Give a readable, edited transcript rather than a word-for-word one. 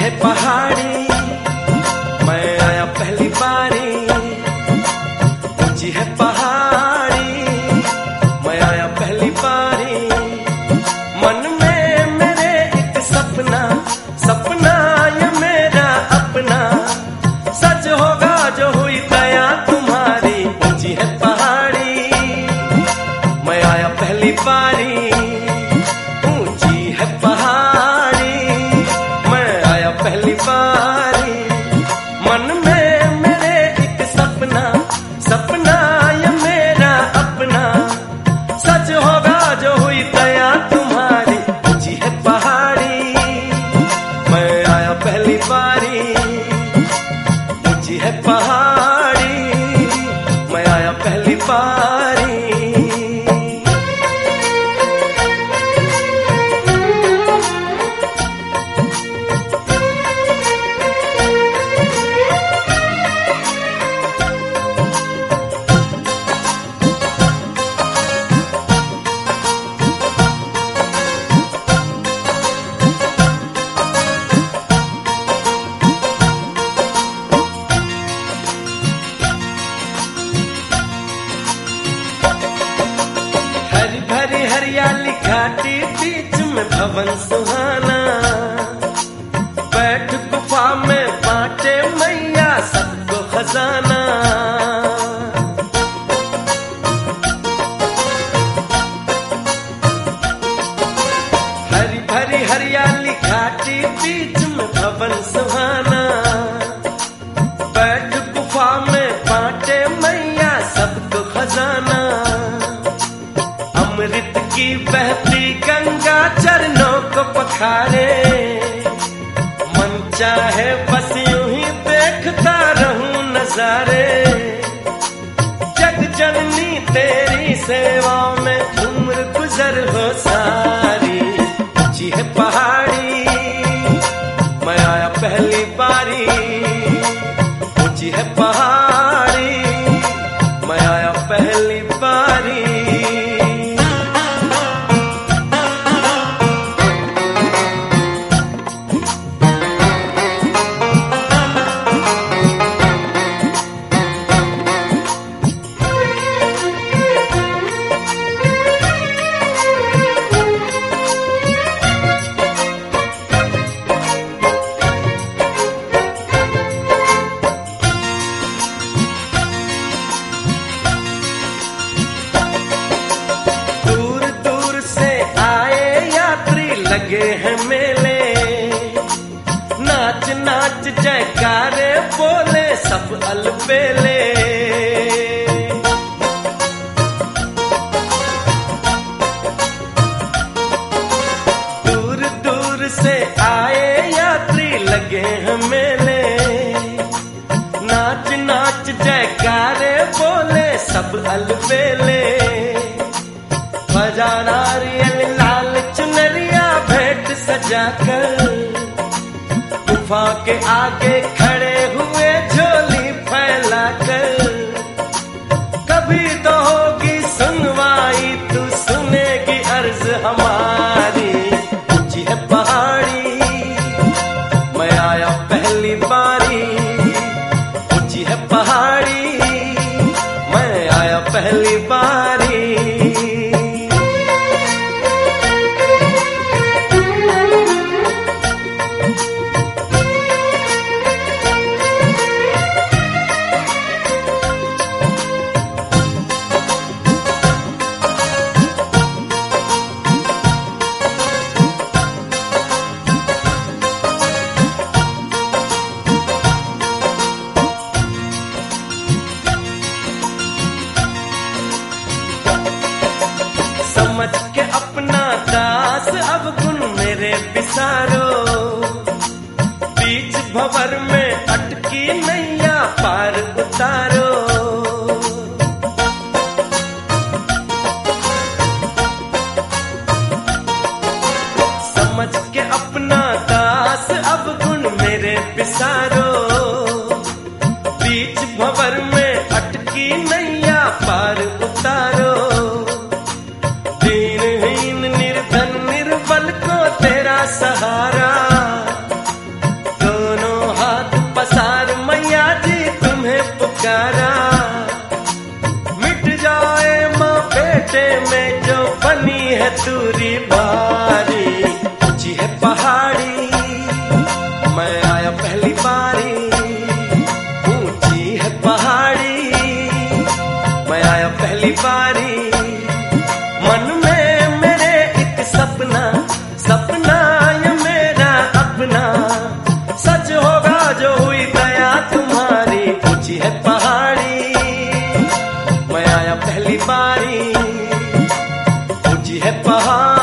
है पहाड़ी, मैं आया पहली बारी। ऊंची है पहाड़ी, मैं आया पहली बारी। मन में मेरे एक सपना, सपना ये मेरा अपना, सच होगा जो हुई दया तुम्हारी। ऊंची है पहाड़ी, मैं आया पहली बारी। ऊंची है पहाड़ी, मैं आया पहली बारी। मन में मेरे एक सपना, सपना ये मेरा अपना, सच होगा जो हुई दया तुम्हारी। ऊंची है पहाड़ी, मैं आया पहली बारी। ऊंची है पहाड़ी, मैं आया पहली बारी। हरियाली घाटी बीच में भवन सुहाना, बैठ गुफा में बांटे मैया सबको खजाना। हरी भरी हरियाली घाटी बीच में भवन सुहाना, बैठ गुफा में बांटे मैया सबको खजाना। अमृत की बहती गंगा चरणों को पखारे, मन चाहे बस यूं ही देखता रहूं नजारे। जग जननी तेरी सेवा में उम्र गुजर हो सारी। ऊंची है पहाड़ी, मैं आया पहली बारी। ऊंची है पहाड़ी, मैं आया पहली बारी। लगे हैं मेले, नाच नाच जयकारे बोले सब अलबेले। दूर दूर से आए यात्री लगे हैं मेले, नाच नाच जयकारे बोले सब अलबेले। बजा नारियल लाल चुनरिया भेंट सजाकर, गुफा के आगे खड़े हुए झोली फैलाकर। कभी तो होगी सुनवाई, तू सुनेगी अर्ज हमारी। ऊंची है पहाड़ी, मैं आया पहली बारी। ऊंची है पहाड़ी, मैं आया पहली बारी। समझ के अपना दास अब गुण मेरे बिसारो, बीच भंवर में अटकी नैया पार उतारो। समझ के अपना दास अब गुण मेरे बिसारो, बीच भंवर में अटकी नैया पार उतारो। दीनहीन निर्धन निर्बल को तेरा सहारा, दूरी भारी, ऊंची है पहाड़ी, मैं आया पहली बारी। ऊंची है पहाड़ी, मैं आया पहली बारी। मन में मेरे एक सपना, सपना ये मेरा अपना, सच होगा जो हुई दया तुम्हारी। ऊंची है पहाड़ी, मैं आया पहली बारी, ऊंची है पहाड़ी।